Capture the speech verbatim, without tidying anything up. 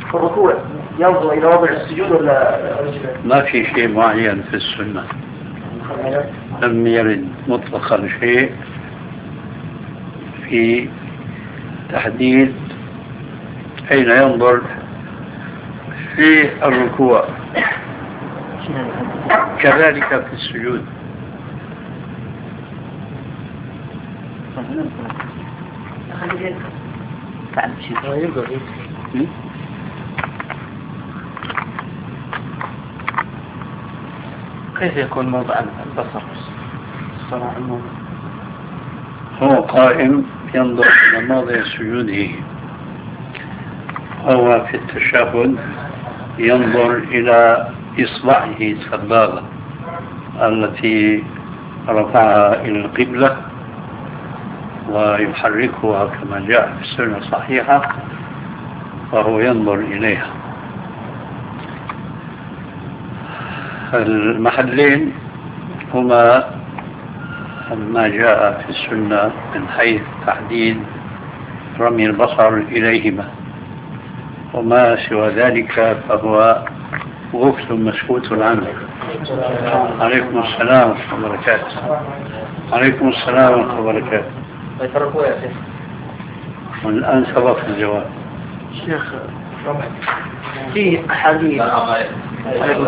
في الركوع ينظر إلى وضع السجود ولا ما في شيء معين في السنة، لم يرد مطلقا شيء في تحديد أين ينظر في الركوع، كذلك في السجود. كيف يكون موضع البصر الصراع الموضع؟ هو قائم ينظر إلى موضع سجوده، هو في التشهد ينظر إلى إصبعه السبابة التي رفعها إلى القبلة ويحركها كما جاء في السنة الصحيحة، وهو ينظر إليها. المحلين هما ما جاء في السنة من حيث تحديد رمي البصر إليهما، وما سوى ذلك فهو غفل مسكوت عنه. عليكم السلام ورحمة الله وبركاته. عليكم السلام ورحمة الله وبركاته. والآن سبق الجواب. شيخ في حديث